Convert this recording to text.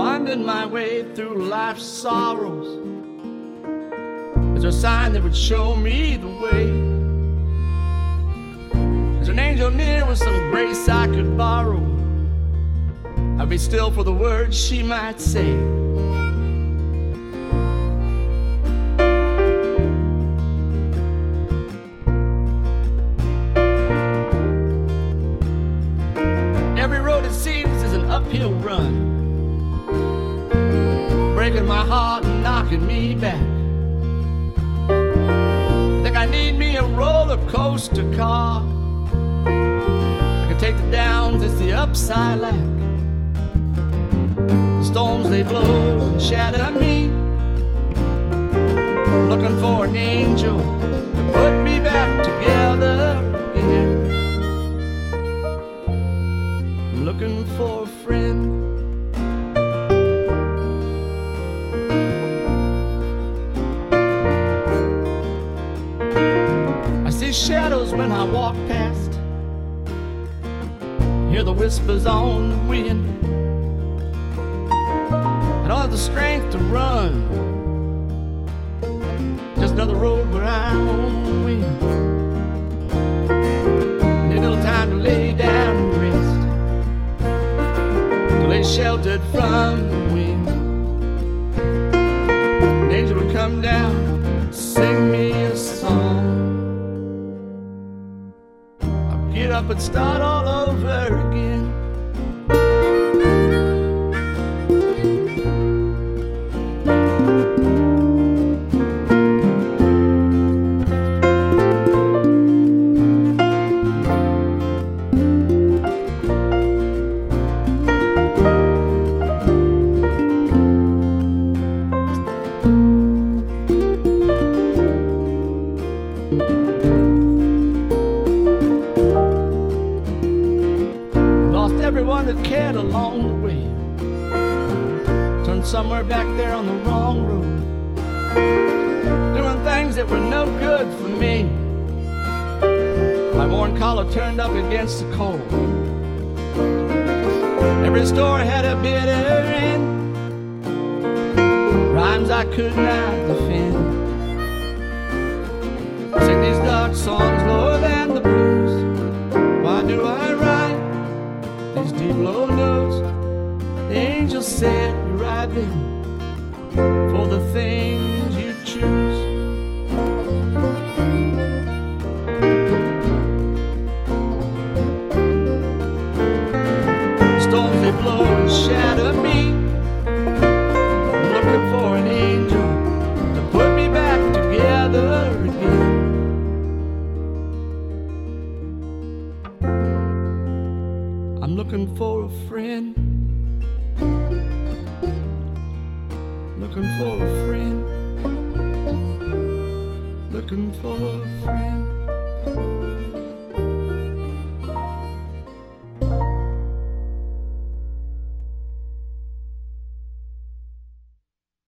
Winding my way through life's sorrows, is there a sign that would show me the way? Is there an angel near with some grace I could borrow? I'd be still for the words she might say. Every road it seems is an uphill run, breaking my heart and knocking me back. I think I need me a roller coaster car. I can take the downs, it's the upside lack. The storms they blow and shatter me, looking for an angel to put me back together again. Looking for a friend. I see shadows when I walk past, hear the whispers on the wind. I don't have the strength to run, just another road where I'm on the wind. Need a little time to lay down and rest, lay sheltered from the wind. An angel would come down, sing me a song. I'd get up and start all over again. Lost everyone that cared along the way, turned somewhere back there on the wrong road, doing things that were no good for me. My worn collar turned up against the cold. Every story had a bitter end, rhymes I could not defend. Sing these dark songs lower than the blues. Why do I write these deep low notes? The angel said you're writing for the things you choose. Storms they blow and shatter me, I'm looking for an angel to put me back together again. I'm looking for a friend, looking for a friend, looking for a friend.